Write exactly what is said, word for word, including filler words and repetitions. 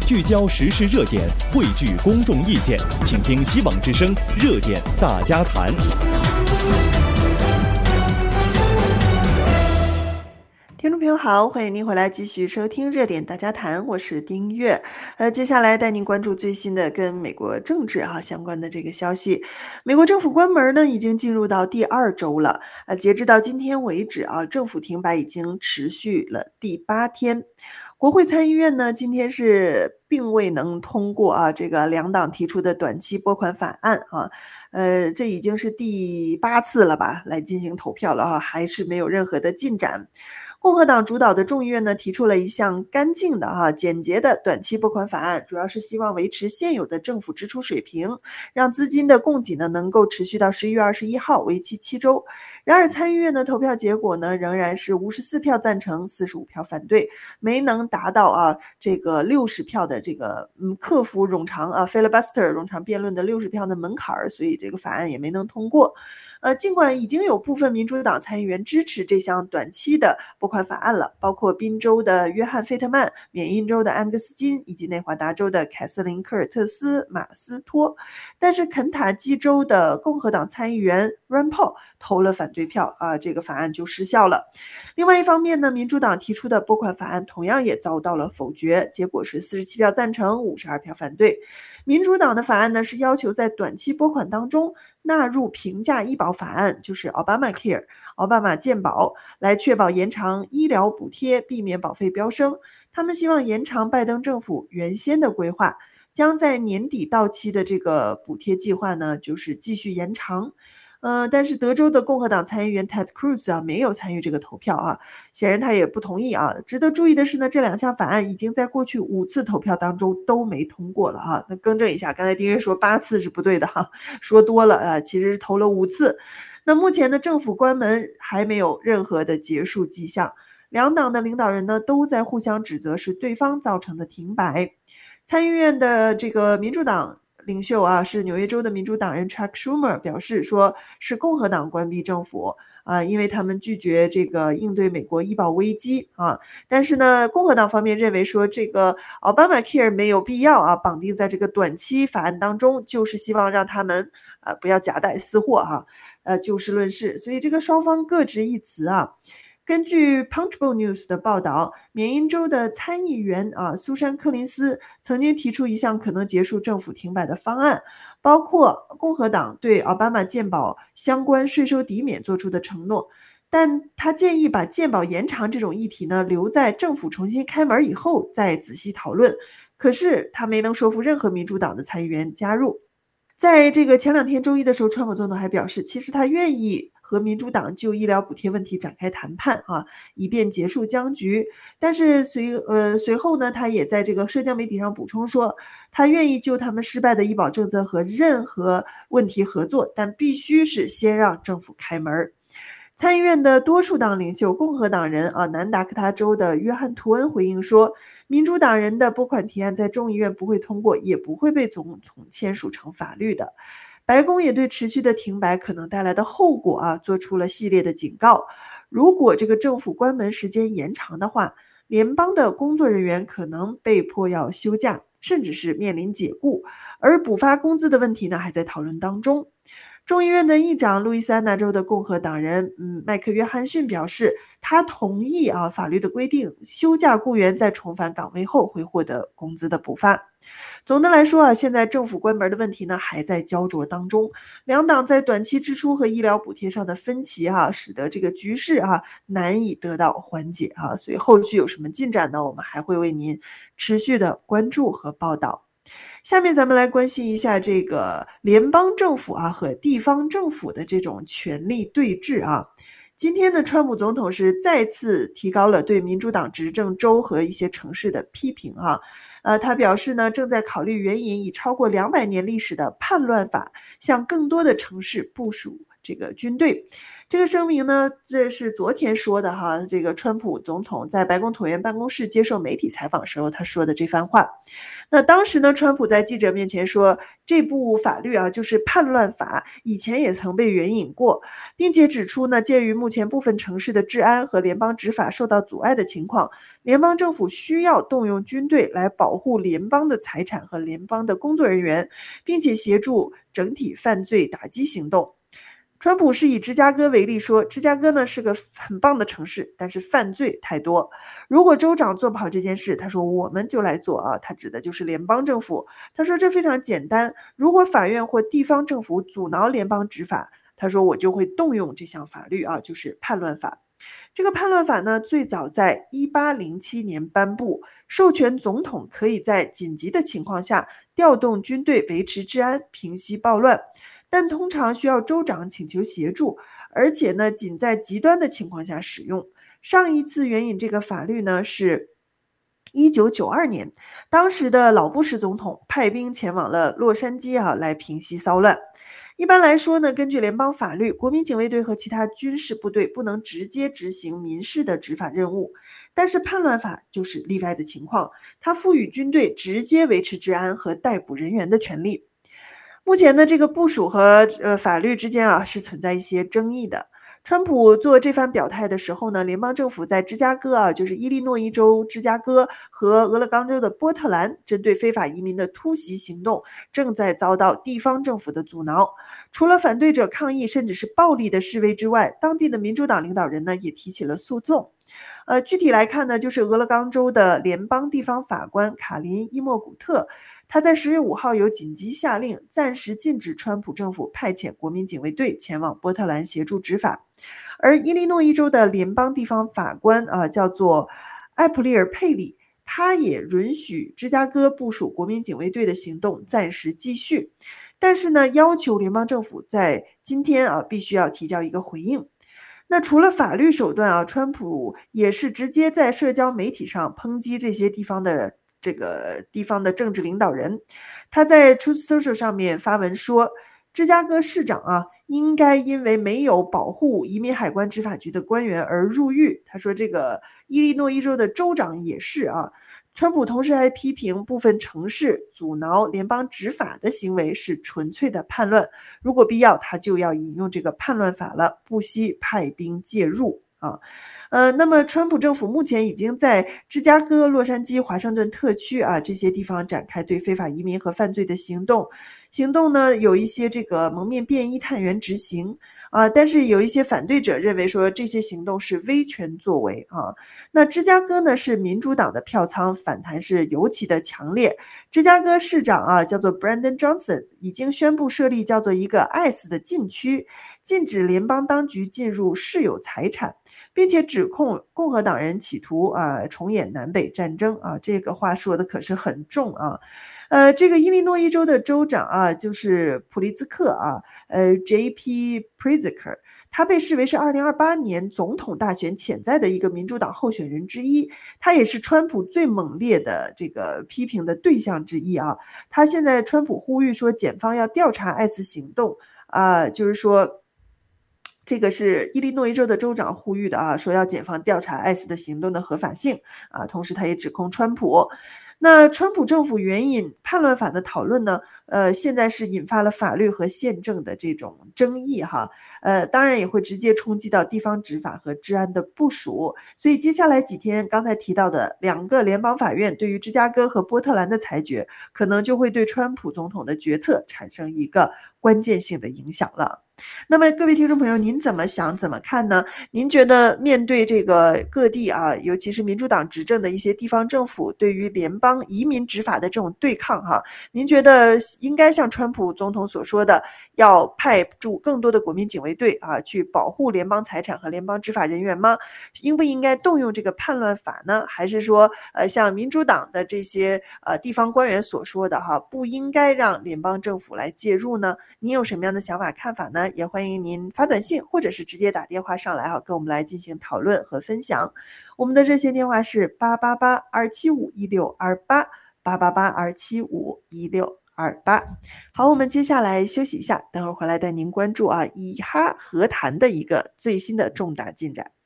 聚焦时事热点，汇聚公众意见，请听希望之声热点大家谈。 听众朋友好，欢迎您回来继续收听热点大家谈，我是丁月。呃，接下来带您关注最新的跟美国政治啊相关的这个消息。美国政府关门呢，已经进入到第二周了。呃，截止到今天为止啊，政府停摆已经持续了第八天。国会参议院呢，今天是并未能通过啊这个两党提出的短期拨款法案啊。呃，这已经是第八次了吧，来进行投票了啊，还是没有任何的进展。共和党主导的众议院呢，提出了一项干净的哈、啊、简洁的短期拨款法案，主要是希望维持现有的政府支出水平，让资金的供给呢能够持续到十一月二十一号，为期七周。然而参议院的投票结果呢，仍然是五十四票赞成，四十五票反对，没能达到啊这个六十票的这个嗯克服冗长啊 filibuster 冗长辩论的六十票的门槛，所以这个法案也没能通过。呃，尽管已经有部分民主党参议员支持这项短期的拨款法案了，包括宾州的约翰·费特曼、缅因州的安格斯·金以及内华达州的凯瑟琳·科尔特斯·马斯托，但是肯塔基州的共和党参议员 Rand Paul 投了反对票啊，这个法案就失效了。另外一方面呢，民主党提出的拨款法案同样也遭到了否决，结果是四十七票赞成，五十二票反对。民主党的法案呢，是要求在短期拨款当中纳入平价医保法案，就是 Obamacare 奥巴马健保，来确保延长医疗补贴，避免保费飙升。他们希望延长拜登政府原先的规划，将在年底到期的这个补贴计划呢，就是继续延长。呃，但是德州的共和党参议员 Ted Cruz 啊没有参与这个投票啊，显然他也不同意啊。值得注意的是呢，这两项法案已经在过去五次投票当中都没通过了啊。那更正一下，刚才丁月说八次是不对的哈，说多了啊，其实是投了五次。那目前的政府关门还没有任何的结束迹象，两党的领导人呢都在互相指责是对方造成的停摆。参议院的这个民主党领袖啊，是纽约州的民主党人 Chuck Schumer 表示说，是共和党关闭政府啊，因为他们拒绝这个应对美国医保危机啊。但是呢，共和党方面认为说，这个 Obamacare 没有必要啊绑定在这个短期法案当中，就是希望让他们啊不要夹带私货哈、啊，呃就事论事。所以这个双方各执一词啊。根据 Punchbowl News 的报道，缅因州的参议员啊苏珊·柯林斯曾经提出一项可能结束政府停摆的方案，包括共和党对奥巴马健保相关税收抵免做出的承诺，但他建议把健保延长这种议题呢留在政府重新开门以后再仔细讨论。可是他没能说服任何民主党的参议员加入。在这个前两天周一的时候，川普总统还表示，其实他愿意和民主党就医疗补贴问题展开谈判啊，以便结束僵局。但是随呃随后呢，他也在这个社交媒体上补充说，他愿意就他们失败的医保政策和任何问题合作，但必须是先让政府开门。参议院的多数党领袖共和党人啊，南达科他州的约翰·图恩回应说，民主党人的拨款提案在众议院不会通过，也不会被总统签署成法律的。白宫也对持续的停摆可能带来的后果啊做出了系列的警告。如果这个政府关门时间延长的话，联邦的工作人员可能被迫要休假，甚至是面临解雇，而补发工资的问题呢还在讨论当中。众议院的议长路易斯安那州的共和党人嗯麦克约翰逊表示，他同意啊法律的规定，休假雇员在重返岗位后会获得工资的补发。总的来说啊，现在政府关门的问题呢还在焦灼当中，两党在短期支出和医疗补贴上的分歧啊，使得这个局势啊难以得到缓解啊，所以后续有什么进展呢？我们还会为您持续的关注和报道。下面咱们来关心一下这个联邦政府啊和地方政府的这种权力对峙啊。今天呢，川普总统是再次提高了对民主党执政州和一些城市的批评啊。呃，他表示呢，正在考虑援引以超过两百年历史的叛乱法，向更多的城市部署这个军队。这个声明呢，这是昨天说的哈，这个川普总统在白宫椭圆办公室接受媒体采访时候他说的这番话。那当时呢，川普在记者面前说，这部法律啊就是叛乱法，以前也曾被援引过，并且指出呢，鉴于目前部分城市的治安和联邦执法受到阻碍的情况，联邦政府需要动用军队来保护联邦的财产和联邦的工作人员，并且协助整体犯罪打击行动。川普是以芝加哥为例说，芝加哥呢是个很棒的城市，但是犯罪太多。如果州长做不好这件事，他说我们就来做啊，他指的就是联邦政府。他说这非常简单，如果法院或地方政府阻挠联邦执法，他说我就会动用这项法律啊，就是叛乱法。这个叛乱法呢，最早在一八零七年颁布，授权总统可以在紧急的情况下调动军队维持治安、平息暴乱。但通常需要州长请求协助，而且呢，仅在极端的情况下使用。上一次援引这个法律呢是一九九二年，当时的老布什总统派兵前往了洛杉矶啊，来平息骚乱。一般来说呢，根据联邦法律，国民警卫队和其他军事部队不能直接执行民事的执法任务，但是叛乱法就是例外的情况，它赋予军队直接维持治安和逮捕人员的权利。目前的这个部署和呃法律之间啊是存在一些争议的。川普做这番表态的时候呢，联邦政府在芝加哥啊，就是伊利诺伊州芝加哥和俄勒冈州的波特兰，针对非法移民的突袭行动正在遭到地方政府的阻挠。除了反对者抗议甚至是暴力的示威之外，当地的民主党领导人呢也提起了诉讼。呃，具体来看呢，就是俄勒冈州的联邦地方法官卡林伊莫古特。他在十月五号有紧急下令，暂时禁止川普政府派遣国民警卫队前往波特兰协助执法。而伊利诺伊州的联邦地方法官啊、呃，叫做艾普利尔佩里，他也允许芝加哥部署国民警卫队的行动暂时继续，但是呢，要求联邦政府在今天啊必须要提交一个回应。那除了法律手段啊，川普也是直接在社交媒体上抨击这些地方的这个地方的政治领导人。他在 Truth Social 上面发文说，芝加哥市长啊应该因为没有保护移民海关执法局的官员而入狱。他说这个伊利诺伊州的州长也是啊。川普同时还批评部分城市阻挠联邦执法的行为是纯粹的叛乱，如果必要他就要引用这个叛乱法了，不惜派兵介入啊。呃，那么川普政府目前已经在芝加哥、洛杉矶、华盛顿特区啊这些地方展开对非法移民和犯罪的行动。行动呢有一些这个蒙面便衣探员执行啊，但是有一些反对者认为说这些行动是威权作为啊。那芝加哥呢是民主党的票仓，反弹是尤其的强烈。芝加哥市长啊叫做 Brandon Johnson 已经宣布设立叫做一个 I C E 的禁区，禁止联邦当局进入市有财产，并且指控共和党人企图啊重演南北战争啊，这个话说的可是很重啊。呃，这个伊利诺伊州的州长啊，就是普利兹克啊，呃 J P Pritzker， 他被视为是二零二八年总统大选潜在的一个民主党候选人之一，他也是川普最猛烈的这个批评的对象之一啊。他现在川普呼吁说，检方要调查I C E行动啊、呃，就是说。这个是伊利诺伊州的州长呼吁的啊，说要检方调查I C E的行动的合法性啊，同时他也指控川普。那川普政府援引叛乱法的讨论呢，呃，现在是引发了法律和宪政的这种争议哈，呃，当然也会直接冲击到地方执法和治安的部署。所以接下来几天刚才提到的两个联邦法院对于芝加哥和波特兰的裁决，可能就会对川普总统的决策产生一个关键性的影响了。那么各位听众朋友，您怎么想怎么看呢？您觉得面对这个各地啊，尤其是民主党执政的一些地方政府对于联邦移民执法的这种对抗哈，您觉得应该像川普总统所说的，要派驻更多的国民警卫队啊，去保护联邦财产和联邦执法人员吗？应不应该动用这个叛乱法呢？还是说呃像民主党的这些呃地方官员所说的哈，不应该让联邦政府来介入呢？您有什么样的想法看法呢？也欢迎您发短信或者是直接打电话上来哈，跟我们来进行讨论和分享。我们的热线电话是八八八二七五一六二八八八八二七五一六二八。好，我们接下来休息一下，等会儿回来带您关注啊以哈和谈的一个最新的重大进展。